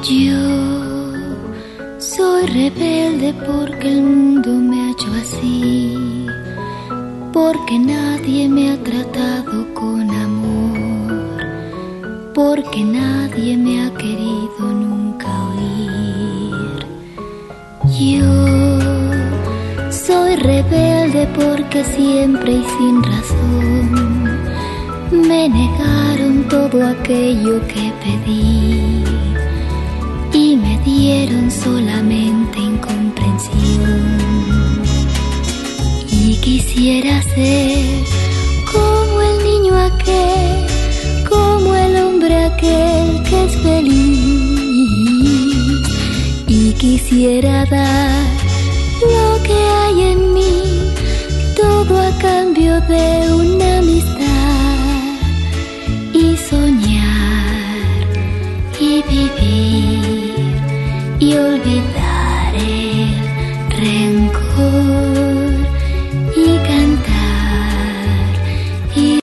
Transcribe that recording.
Yo soy rebelde porque el mundo me ha hecho así, porque nadie me ha tratado con amor, porque nadie me ha querido nunca oír. Yo soy rebelde porque siempre y sin razón me negaron todo aquello que pedí y me dieron solamente incomprensión. Y quisiera ser como el niño aquel, como el hombre aquel que es feliz. Y quisiera dar lo que hay en mí, todo a cambio de una amistad, y soñar y vivir y olvidar el rencor.